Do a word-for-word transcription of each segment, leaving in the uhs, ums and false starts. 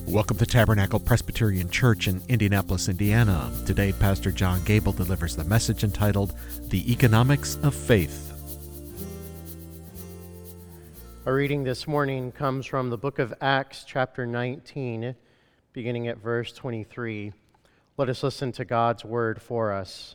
Welcome to Tabernacle Presbyterian Church in Indianapolis, Indiana. Today, Pastor John Gable delivers the message entitled, The Economics of Faith. Our reading this morning comes from the book of Acts, chapter nineteen, beginning at verse twenty-three. Let us listen to God's word for us.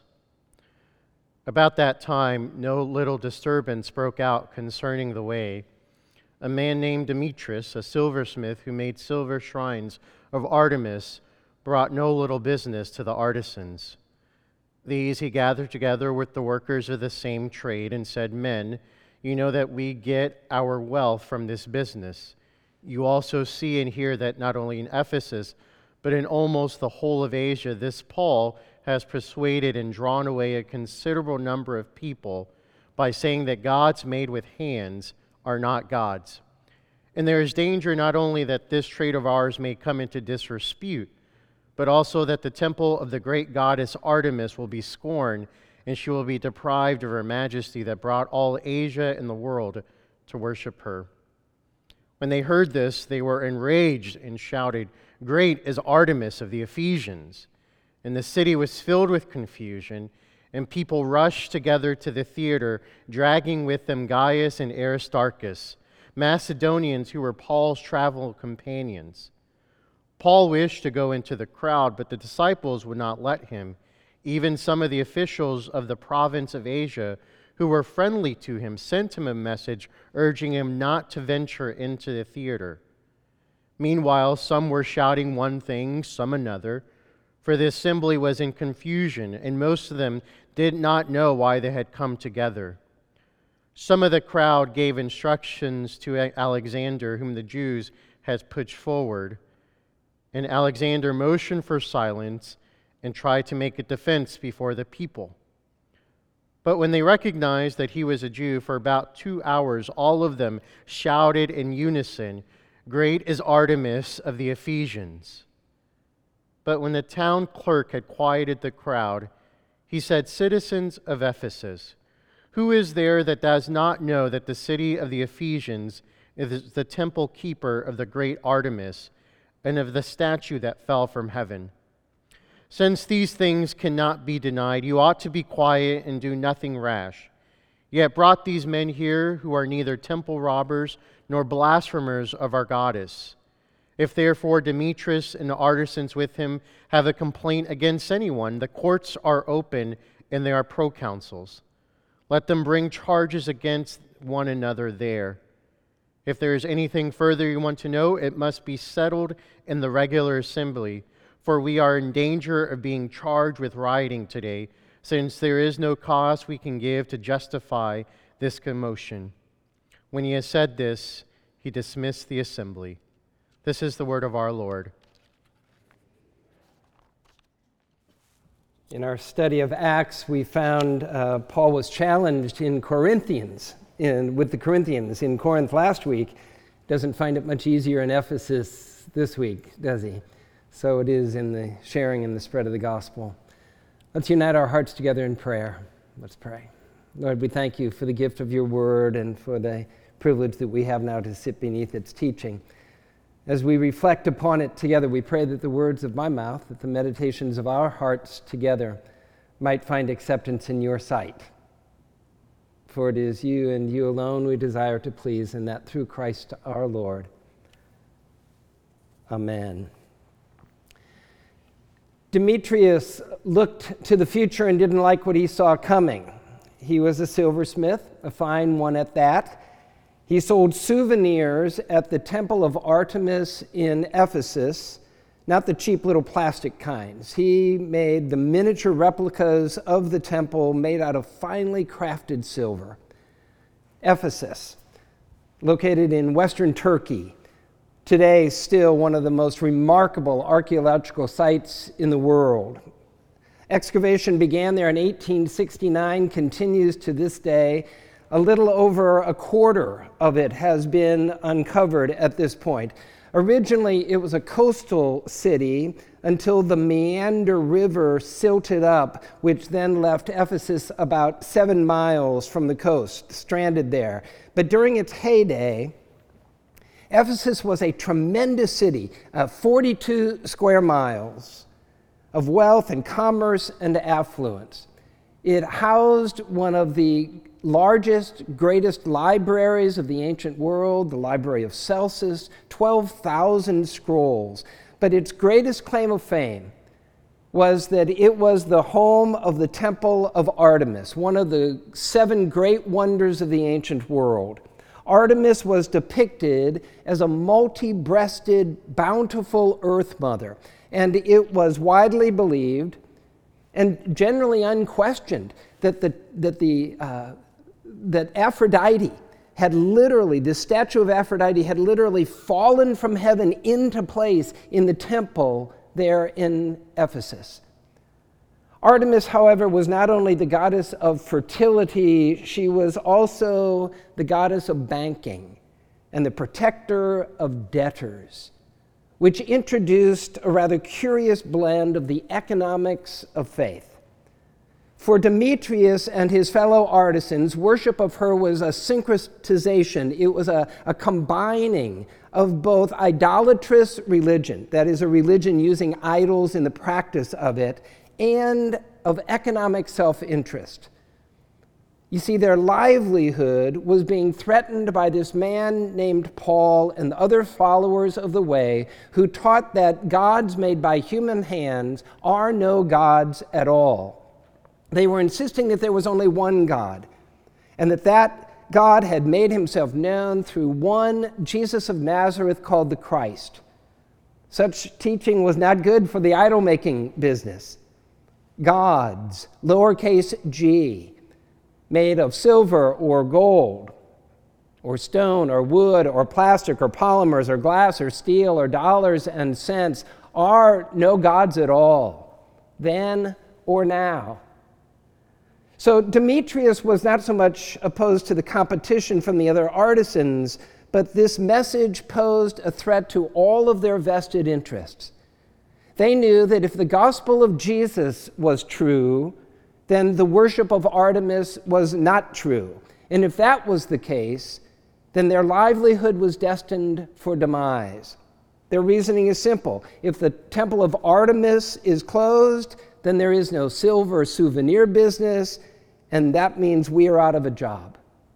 About that time, no little disturbance broke out concerning the way. A man named Demetrius, a silversmith who made silver shrines of Artemis, brought no little business to the artisans. These he gathered together with the workers of the same trade and said, Men, you know that we get our wealth from this business. You also see and hear that not only in Ephesus, but in almost the whole of Asia, this Paul has persuaded and drawn away a considerable number of people by saying that gods made with hands are not gods. And there is danger not only that this trade of ours may come into disrepute, but also that the temple of the great goddess Artemis will be scorned, and she will be deprived of her majesty that brought all Asia and the world to worship her. When they heard this, they were enraged and shouted, Great is Artemis of the Ephesians! And the city was filled with confusion, and people rushed together to the theater, dragging with them Gaius and Aristarchus, Macedonians who were Paul's travel companions. Paul wished to go into the crowd, but the disciples would not let him. Even some of the officials of the province of Asia, who were friendly to him, sent him a message urging him not to venture into the theater. Meanwhile, some were shouting one thing, some another, for the assembly was in confusion, and most of them did not know why they had come together. Some of the crowd gave instructions to Alexander, whom the Jews had pushed forward, and Alexander motioned for silence and tried to make a defense before the people. But when they recognized that he was a Jew, for about two hours all of them shouted in unison, Great is Artemis of the Ephesians! But when the town clerk had quieted the crowd, he said, Citizens of Ephesus, who is there that does not know that the city of the Ephesians is the temple keeper of the great Artemis and of the statue that fell from heaven? Since these things cannot be denied, you ought to be quiet and do nothing rash. Yet brought these men here who are neither temple robbers nor blasphemers of our goddess. If therefore Demetrius and the artisans with him have a complaint against anyone, the courts are open and there are proconsuls. Let them bring charges against one another there. If there is anything further you want to know, it must be settled in the regular assembly, for we are in danger of being charged with rioting today, since there is no cause we can give to justify this commotion. When he has said this, he dismissed the assembly. This is the word of our Lord. In our study of Acts, we found uh, Paul was challenged in Corinthians, in, with the Corinthians in Corinth last week. Doesn't find it much easier in Ephesus this week, does he? So it is in the sharing and the spread of the gospel. Let's unite our hearts together in prayer. Let's pray. Lord, we thank you for the gift of your word and for the privilege that we have now to sit beneath its teaching. As we reflect upon it together, we pray that the words of my mouth, that the meditations of our hearts together might find acceptance in your sight. For it is you and you alone we desire to please, and that through Christ our Lord. Amen. Demetrius looked to the future and didn't like what he saw coming. He was a silversmith, a fine one at that. He sold souvenirs at the temple of Artemis in Ephesus, not the cheap little plastic kinds. He made the miniature replicas of the temple made out of finely crafted silver. Ephesus, located in western Turkey, today still one of the most remarkable archaeological sites in the world. Excavation began there in eighteen sixty-nine, continues to this day. A little over a quarter of it has been uncovered at this point. Originally, it was a coastal city until the Meander River silted up, which then left Ephesus about seven miles from the coast, stranded there. But during its heyday, Ephesus was a tremendous city, uh, forty-two square miles of wealth and commerce and affluence. It housed one of the largest, greatest libraries of the ancient world, the Library of Celsus, twelve thousand scrolls. But its greatest claim of fame was that it was the home of the Temple of Artemis, one of the seven great wonders of the ancient world. Artemis was depicted as a multi-breasted, bountiful earth mother, and it was widely believed and generally unquestioned that the that the uh, that Aphrodite had literally, the statue of Aphrodite had literally fallen from heaven into place in the temple there in Ephesus. Artemis, however, was not only the goddess of fertility, she was also the goddess of banking and the protector of debtors, which introduced a rather curious blend of the economics of faith. For Demetrius and his fellow artisans, worship of her was a syncretization. It was a, a combining of both idolatrous religion, that is, a religion using idols in the practice of it, and of economic self-interest. You see, their livelihood was being threatened by this man named Paul and the other followers of the way who taught that gods made by human hands are no gods at all. They were insisting that there was only one God, and that that God had made himself known through one Jesus of Nazareth called the Christ. Such teaching was not good for the idol-making business. Gods, lowercase g, made of silver or gold, or stone or wood or plastic or polymers or glass or steel or dollars and cents, are no gods at all, then or now. So Demetrius was not so much opposed to the competition from the other artisans, but this message posed a threat to all of their vested interests. They knew that if the gospel of Jesus was true, then the worship of Artemis was not true. And if that was the case, then their livelihood was destined for demise. Their reasoning is simple. If the temple of Artemis is closed, then there is no silver souvenir business, and that means we are out of a job.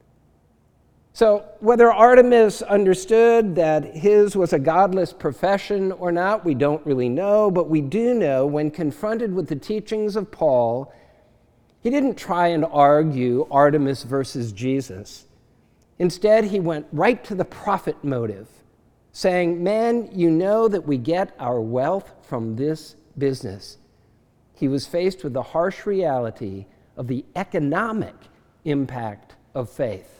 So whether Artemis understood that his was a godless profession or not, we don't really know, but we do know when confronted with the teachings of Paul, he didn't try and argue Artemis versus Jesus. Instead, he went right to the profit motive, saying, "Man, you know that we get our wealth from this business." He was faced with the harsh reality of the economic impact of faith.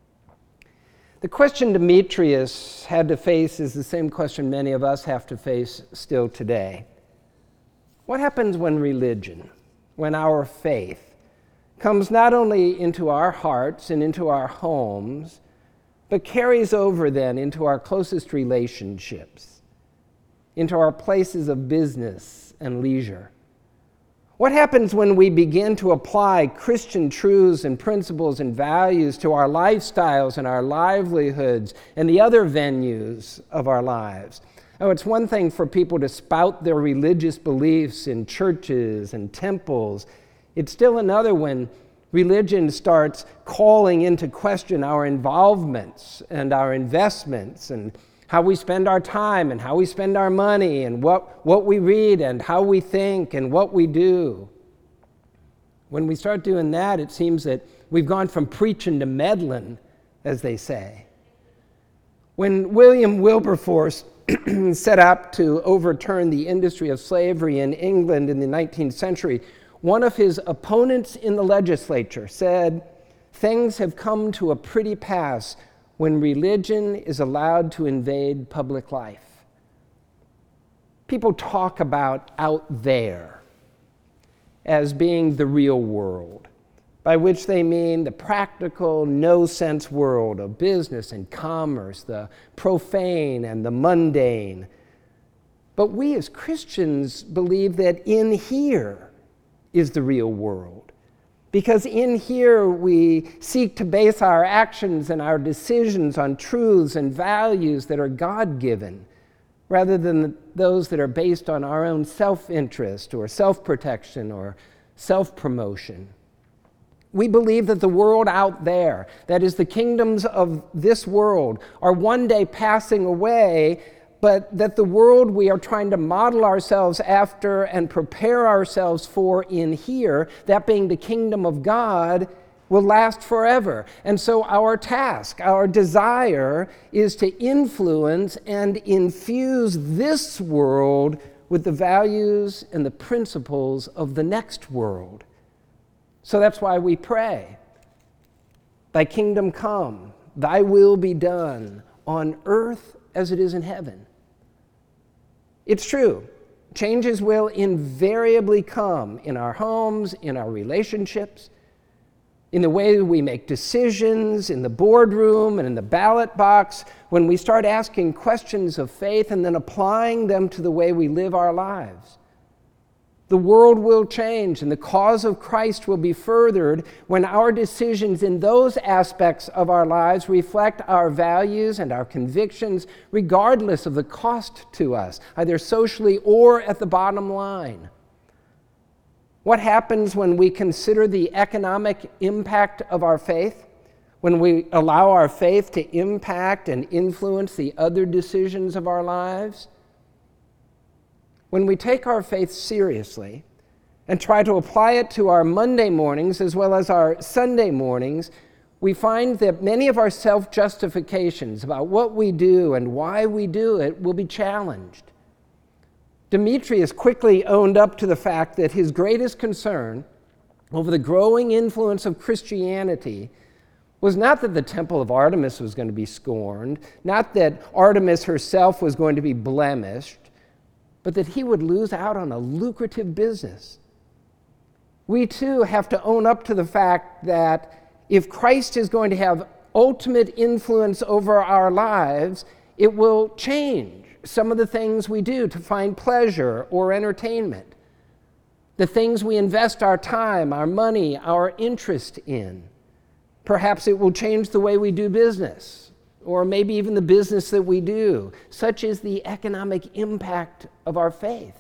The question Demetrius had to face is the same question many of us have to face still today. What happens when religion, when our faith, comes not only into our hearts and into our homes, but carries over then into our closest relationships, into our places of business and leisure? What happens when we begin to apply Christian truths and principles and values to our lifestyles and our livelihoods and the other venues of our lives? Oh, it's one thing for people to spout their religious beliefs in churches and temples. It's still another when religion starts calling into question our involvements and our investments and how we spend our time and how we spend our money and what, what we read and how we think and what we do. When we start doing that, it seems that we've gone from preaching to meddling, as they say. When William Wilberforce set out to overturn the industry of slavery in England in the nineteenth century, one of his opponents in the legislature said, "Things have come to a pretty pass when religion is allowed to invade public life." People talk about out there as being the real world, by which they mean the practical, no-sense world of business and commerce, the profane and the mundane. But we as Christians believe that in here is the real world, Because in here we seek to base our actions and our decisions on truths and values that are God-given, rather than those that are based on our own self-interest or self-protection or self-promotion. We believe that the world out there, that is the kingdoms of this world, are one day passing away, but that the world we are trying to model ourselves after and prepare ourselves for in here, that being the kingdom of God, will last forever. And so our task, our desire, is to influence and infuse this world with the values and the principles of the next world. So that's why we pray. Thy kingdom come, thy will be done on earth as it is in heaven. It's true. Changes will invariably come in our homes, in our relationships, in the way we make decisions, in the boardroom and in the ballot box, when we start asking questions of faith and then applying them to the way we live our lives. The world will change, and the cause of Christ will be furthered when our decisions in those aspects of our lives reflect our values and our convictions, regardless of the cost to us, either socially or at the bottom line. What happens when we consider the economic impact of our faith? When we allow our faith to impact and influence the other decisions of our lives? When we take our faith seriously and try to apply it to our Monday mornings as well as our Sunday mornings, we find that many of our self-justifications about what we do and why we do it will be challenged. Demetrius quickly owned up to the fact that his greatest concern over the growing influence of Christianity was not that the temple of Artemis was going to be scorned, not that Artemis herself was going to be blemished, but that he would lose out on a lucrative business. We too have to own up to the fact that if Christ is going to have ultimate influence over our lives, it will change some of the things we do to find pleasure or entertainment, the things we invest our time, our money, our interest in. Perhaps it will change the way we do business, or maybe even the business that we do. Such is the economic impact of our faith.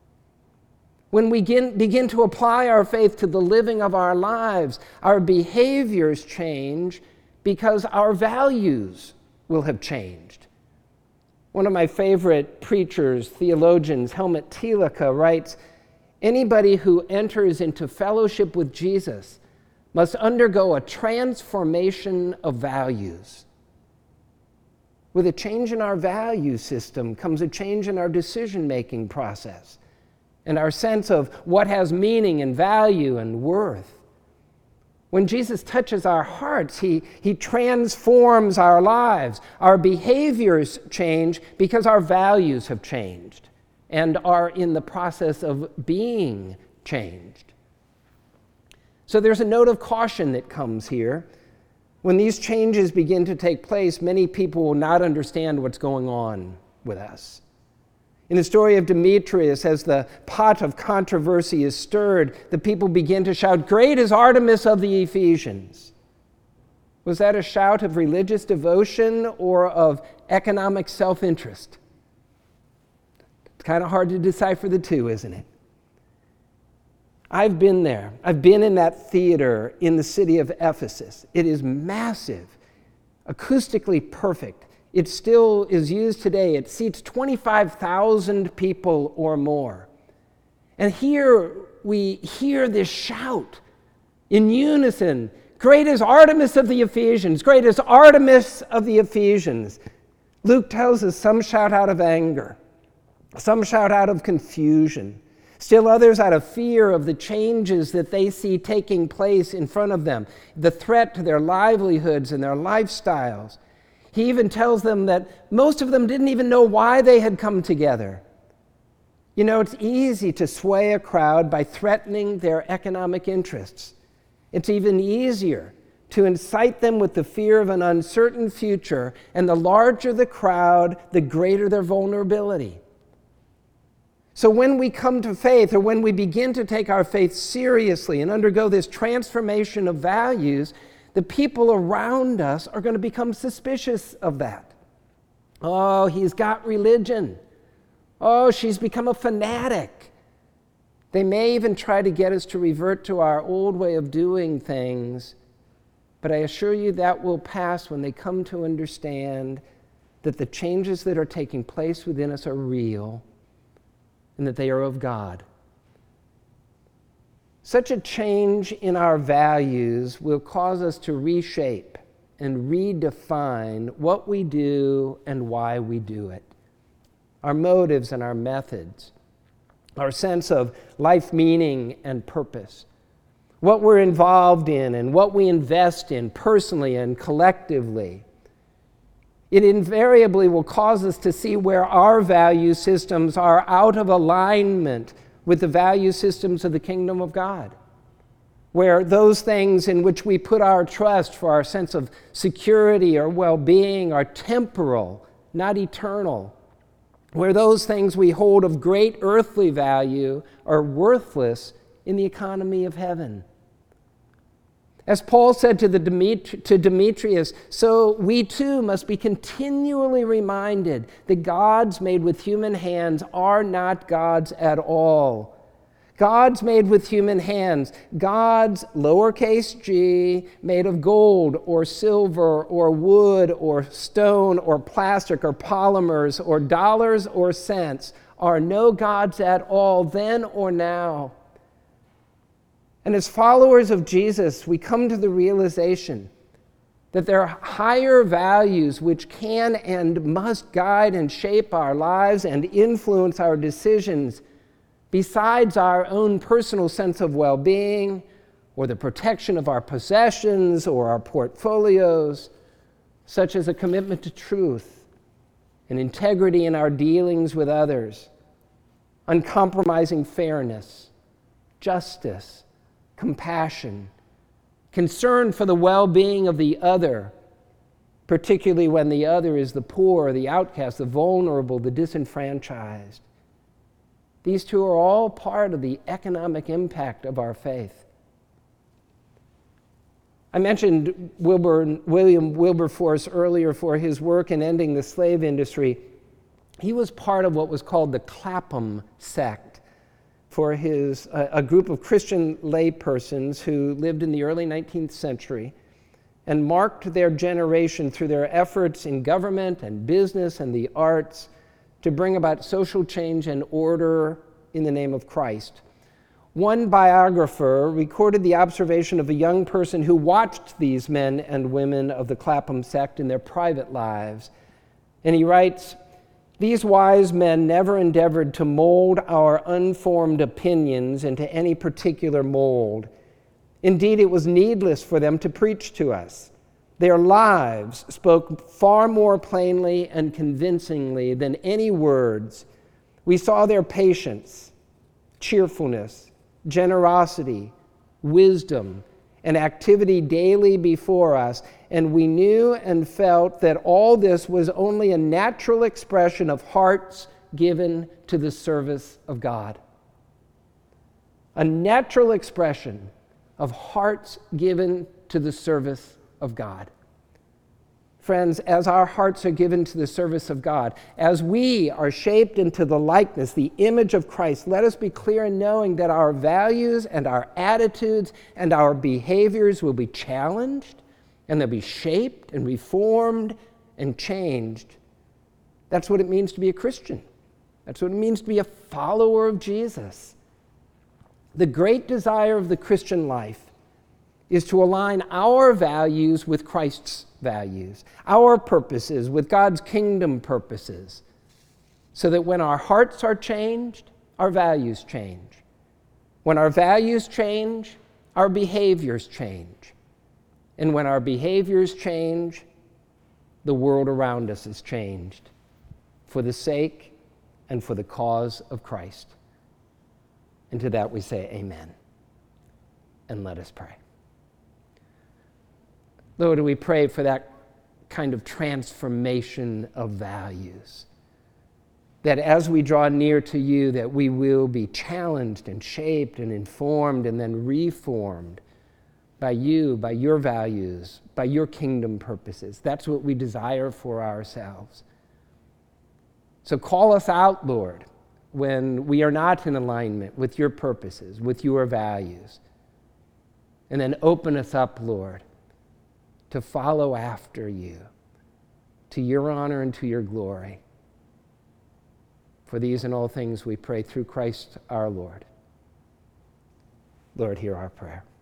When we begin, begin to apply our faith to the living of our lives, our behaviors change because our values will have changed. One of my favorite preachers, theologians, Helmut Thielicke, writes, "Anybody who enters into fellowship with Jesus must undergo a transformation of values." With a change in our value system comes a change in our decision-making process and our sense of what has meaning and value and worth. When Jesus touches our hearts, he, he transforms our lives. Our behaviors change because our values have changed and are in the process of being changed. So there's a note of caution that comes here. When these changes begin to take place, many people will not understand what's going on with us. In the story of Demetrius, as the pot of controversy is stirred, the people begin to shout, "Great is Artemis of the Ephesians." Was that a shout of religious devotion or of economic self-interest? It's kind of hard to decipher the two, isn't it? I've been there. I've been in that theater in the city of Ephesus. It is massive, acoustically perfect. It still is used today. It seats twenty-five thousand people or more. And here we hear this shout in unison, "Great is Artemis of the Ephesians! Great is Artemis of the Ephesians!" Luke tells us some shout out of anger, some shout out of confusion, still others out of fear of the changes that they see taking place in front of them, the threat to their livelihoods and their lifestyles. He even tells them that most of them didn't even know why they had come together. You know, it's easy to sway a crowd by threatening their economic interests. It's even easier to incite them with the fear of an uncertain future, and the larger the crowd, the greater their vulnerability. So when we come to faith, or when we begin to take our faith seriously and undergo this transformation of values, the people around us are going to become suspicious of that. Oh, he's got religion. Oh, she's become a fanatic. They may even try to get us to revert to our old way of doing things, but I assure you that will pass when they come to understand that the changes that are taking place within us are real and that they are of God. Such a change in our values will cause us to reshape and redefine what we do and why we do it, our motives and our methods, our sense of life meaning and purpose, what we're involved in and what we invest in personally and collectively. It invariably will cause us to see where our value systems are out of alignment with the value systems of the kingdom of God, where those things in which we put our trust for our sense of security or well-being are temporal, not eternal, where those things we hold of great earthly value are worthless in the economy of heaven. As Paul said to, the Demet- to Demetrius, so we too must be continually reminded that gods made with human hands are not gods at all. Gods made with human hands, gods, lowercase g, made of gold or silver or wood or stone or plastic or polymers or dollars or cents, are no gods at all then or now. And as followers of Jesus, we come to the realization that there are higher values which can and must guide and shape our lives and influence our decisions besides our own personal sense of well-being or the protection of our possessions or our portfolios, such as a commitment to truth and integrity in our dealings with others, uncompromising fairness, justice, compassion, concern for the well-being of the other, particularly when the other is the poor, the outcast, the vulnerable, the disenfranchised. These two are all part of the economic impact of our faith. I mentioned Wilbur, William Wilberforce earlier for his work in ending the slave industry. He was part of what was called the Clapham sect, for his, uh, a group of Christian laypersons who lived in the early nineteenth century and marked their generation through their efforts in government and business and the arts to bring about social change and order in the name of Christ. One biographer recorded the observation of a young person who watched these men and women of the Clapham sect in their private lives, and he writes, "These wise men never endeavored to mold our unformed opinions into any particular mold. Indeed, it was needless for them to preach to us. Their lives spoke far more plainly and convincingly than any words. We saw their patience, cheerfulness, generosity, wisdom, and activity daily before us, and we knew and felt that all this was only a natural expression of hearts given to the service of God." A natural expression of hearts given to the service of God. Friends, as our hearts are given to the service of God, as we are shaped into the likeness, the image of Christ, let us be clear in knowing that our values and our attitudes and our behaviors will be challenged, and they'll be shaped and reformed and changed. That's what it means to be a Christian. That's what it means to be a follower of Jesus. The great desire of the Christian life is to align our values with Christ's values, our purposes with God's kingdom purposes, so that when our hearts are changed, our values change. When our values change, our behaviors change. And when our behaviors change, the world around us is changed for the sake and for the cause of Christ. And to that we say amen. And let us pray. Lord, we pray for that kind of transformation of values. that as we draw near to you, that we will be challenged and shaped and informed and then reformed by you, by your values, by your kingdom purposes. That's what we desire for ourselves. So call us out, Lord, when we are not in alignment with your purposes, with your values. And then open us up, Lord, to follow after you, to your honor and to your glory. For these and all things we pray through Christ our Lord. Lord, hear our prayer.